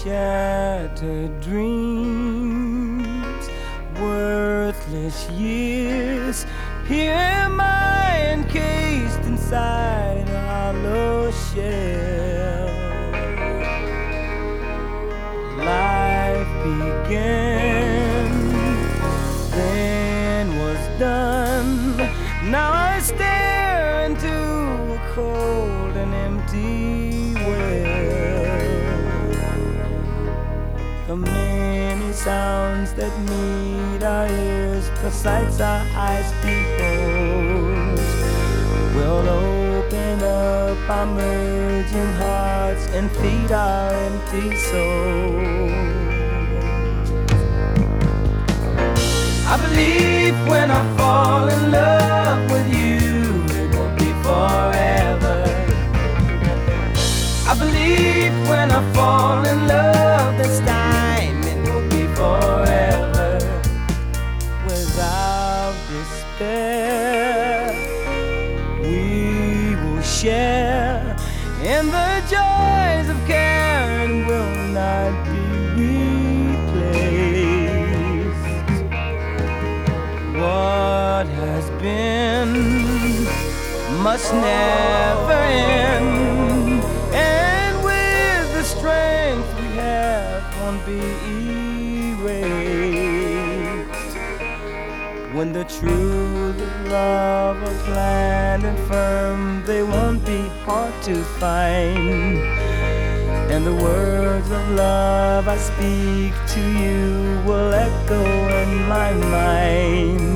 shattered dreams, worthless years. Here am I encased inside a hollow shell. Life began, then was done. Now I stare into a cold and empty well. The many sounds that meet our ears, the sights our eyes behold, will open up our merging hearts and feed our empty souls. I believe when I fall in love with you, it won't be forever. I believe when I fall in love this time, it won't be forever. Without despair, we will share in the joys of care and will not be replaced. What has been must never end, and with the strength we have won't be erased. When the truth of love are planned and firm, they won't be hard to find. And the words of love I speak to you will echo in my mind.